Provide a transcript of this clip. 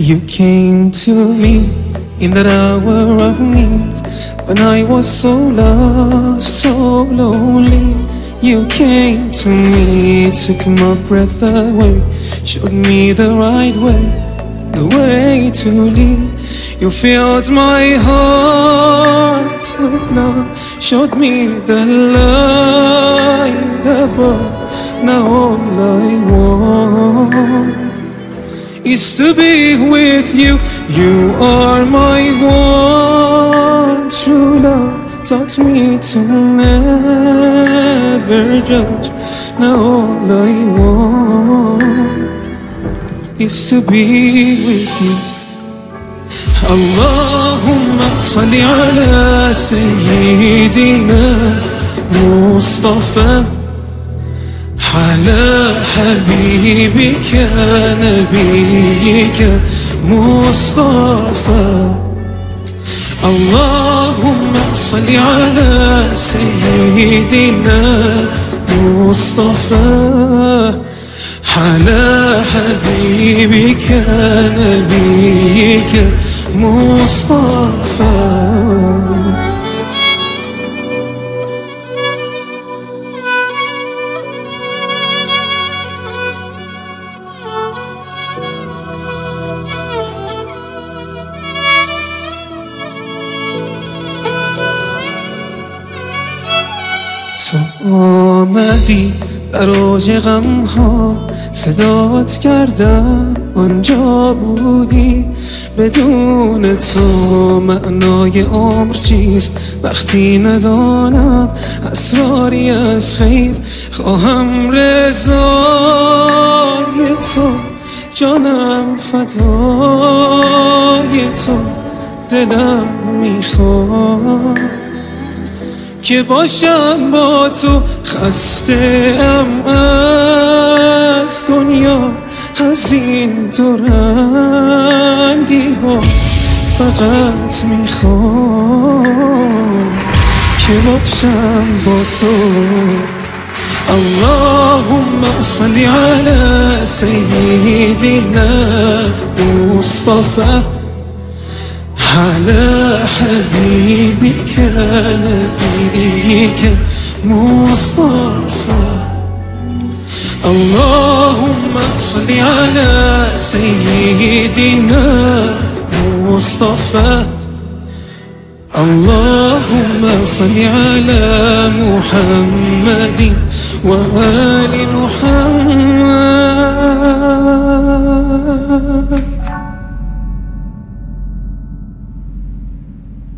You came to me in that hour of need, when I was so lost, so lonely. You came to me, took my breath away, showed me the right way, the way to lead. You filled my heart with love, showed me the light above. Now all I want is to be with you. You are my one true love, taught me to never judge. Now all I want is to be with you. Allahumma salli ala sayyidina Mustafa, على حبيبك نبيك مصطفى. اللهم صل على سيدنا مصطفى، على حبيبك نبيك مصطفى. تو آمدی در اوج غمها، صدات کردم آنجا بودی. بدون تو معنای عمر چیست وقتی ندانم اسراری از خیر. خواهم رضای تو، جانم فدای تو، دلم میخواد که باشم با تو. خسته ام از دنیا، از این دو رنگی ها، فقط میخوام که باشم با تو. اللهم صل على سيدنا مصطفى، على حبيبك نبيك مصطفى. اللهم صل على سيدنا مصطفى، اللهم صل على محمد وآل محمد.